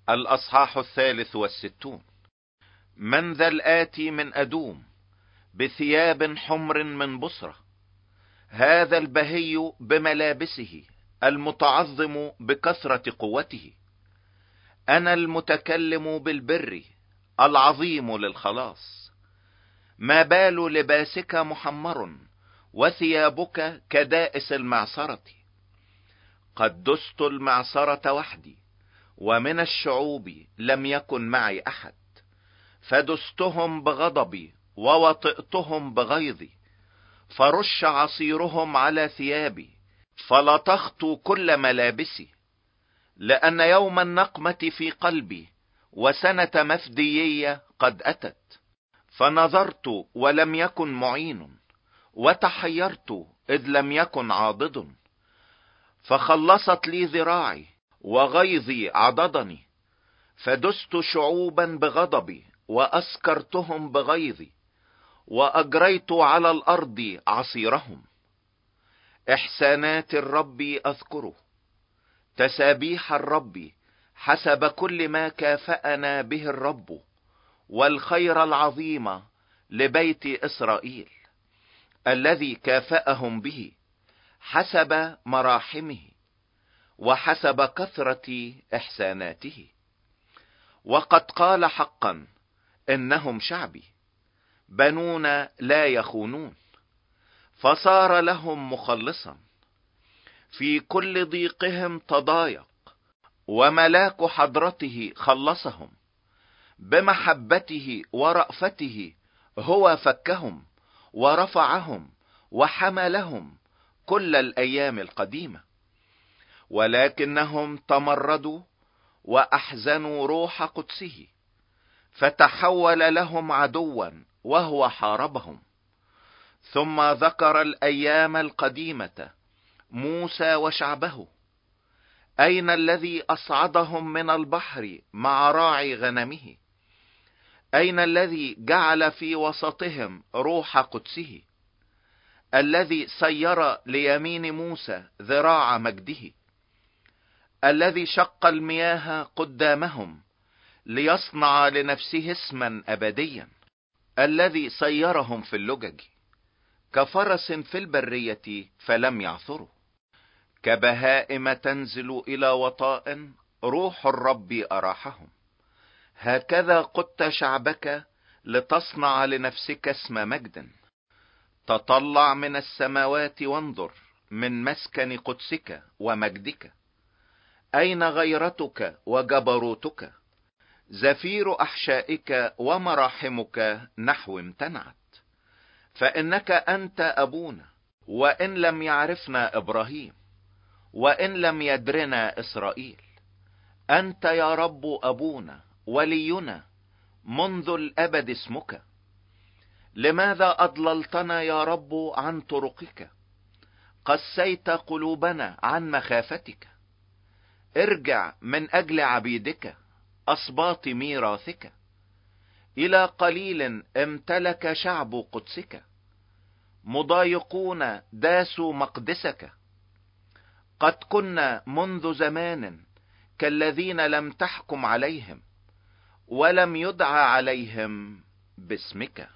الأصحاح 63. من ذا الآتي من أدوم بثياب حمر من بصرة، هذا البهي بملابسه المتعظم بكثرة قوته. أنا المتكلم بالبر العظيم للخلاص. ما بال لباسك محمر وثيابك كدائس المعصرة؟ قد دست المعصرة وحدي، ومن الشعوب لم يكن معي أحد. فدستهم بغضبي ووطئتهم بغيظي، فرش عصيرهم على ثيابي، فلطخت كل ملابسي. لأن يوم النقمة في قلبي، وسنة مفديية قد أتت. فنظرت ولم يكن معين، وتحيرت إذ لم يكن عاضد. فخلصت لي ذراعي، وغيظي عضدني. فدست شعوبا بغضبي، وأسكرتهم بغيظي، وأجريت على الأرض عصيرهم. إحسانات الرب أذكره، تسابيح الرب حسب كل ما كافأنا به الرب، والخير العظيم لبيت إسرائيل الذي كافأهم به حسب مراحمه وحسب كثرة إحساناته. وقد قال حقا: إنهم شعبي، بنون لا يخونون. فصار لهم مخلصا في كل ضيقهم تضايق، وملاك حضرته خلصهم. بمحبته ورأفته هو فكهم ورفعهم وحملهم كل الأيام القديمة. ولكنهم تمردوا وأحزنوا روح قدسه، فتحول لهم عدوا وهو حاربهم. ثم ذكر الأيام القديمة، موسى وشعبه. أين الذي أصعدهم من البحر مع راعي غنمه؟ أين الذي جعل في وسطهم روح قدسه؟ الذي سير ليمين موسى ذراع مجده، الذي شق المياه قدامهم ليصنع لنفسه اسما أبديا، الذي سيرهم في اللجج كفرس في البرية فلم يعثروا. كبهائم تنزل إلى وطاء، روح الرب أراحهم. هكذا قدت شعبك لتصنع لنفسك اسم مجد. تطلع من السماوات وانظر من مسكن قدسك ومجدك. أين غيرتك وجبروتك؟ زفير أحشائك ومراحمك نحو امتنعت. فإنك أنت أبونا، وإن لم يعرفنا إبراهيم، وإن لم يدرنا إسرائيل. أنت يا رب أبونا ولينا منذ الأبد اسمك. لماذا أضللتنا يا رب عن طرقك؟ قسيت قلوبنا عن مخافتك. ارجع من أجل عبيدك أصباط ميراثك. إلى قليل امتلك شعب قدسك، مضايقون داسوا مقدسك. قد كنا منذ زمان كالذين لم تحكم عليهم، ولم يدعى عليهم باسمك.